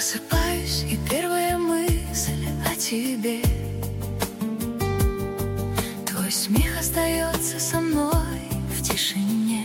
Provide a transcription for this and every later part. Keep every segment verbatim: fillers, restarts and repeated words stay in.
Просыпаюсь, и первая мысль о тебе. Твой смех остается со мной в тишине.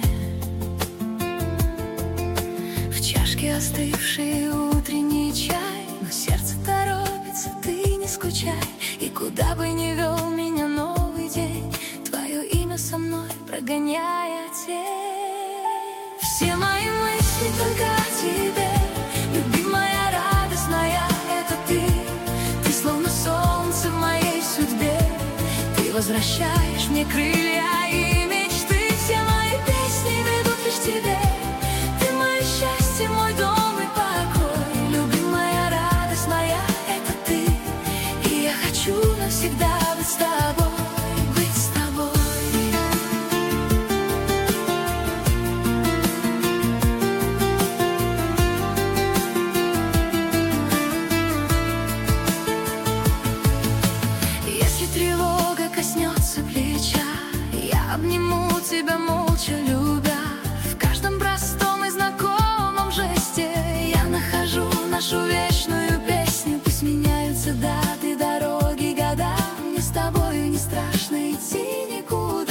В чашке остывший утренний чай, но сердце торопится, ты не скучай. И куда бы ни вел меня новый день, твое имя со мной прогоняя тень. Все мои мысли только о тебе, любимая, радостная, это ты. Ты словно солнце в моей судьбе, ты возвращаешь мне крылья и мечты. Все мои песни ведут лишь к тебе, ты мое счастье, мой дом и покой. Любимая, радость моя, это ты, и я хочу навсегда быть с тобой, быть с тобой. Если тревога коснется плеча, я обниму тебя молча, любя. В каждом простом и знакомом жесте я нахожу нашу вечную песню. Пусть меняются даты, дороги, года, мне с тобою не страшно идти никуда.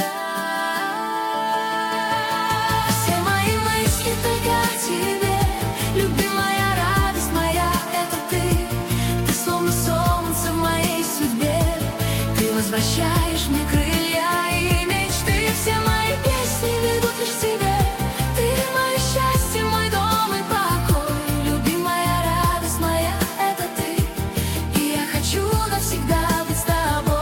Все мои мысли только о тебе, любимая, радость моя, это ты. Ты словно солнце в моей судьбе, ты возвращаешь мне крылья и мечты. Все мои песни ведут лишь к тебе, ты мое счастье, мой дом и покой. Любимая, радость моя, это ты, и я хочу навсегда быть с тобой.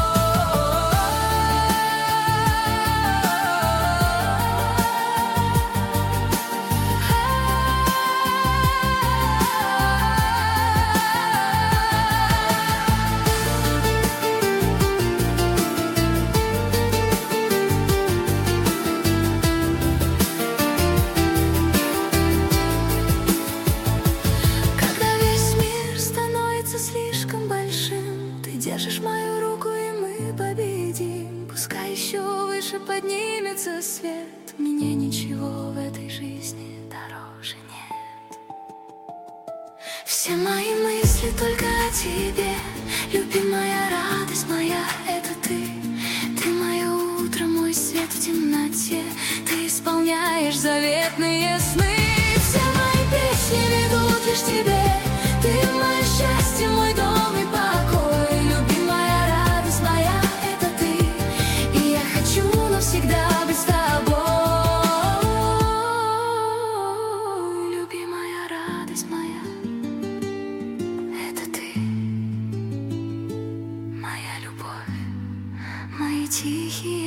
Когда весь мир становится слишком большим, ты держишь мою руку, и мы победим. Пускай еще выше поднимется свет, мне ничего в этой жизни дороже нет. Все мои мысли только о тебе, любимая, радость моя, это ты. Ты мое утро, мой свет в темноте, ты исполняешь заветные сны. Все мои песни ведут лишь к тебе, ты мое счастье, мой дом и покой. Любимая, радость моя, это ты, и я хочу навсегда быть с тобой. Любимая, радость моя, это ты, моя любовь, мои тихие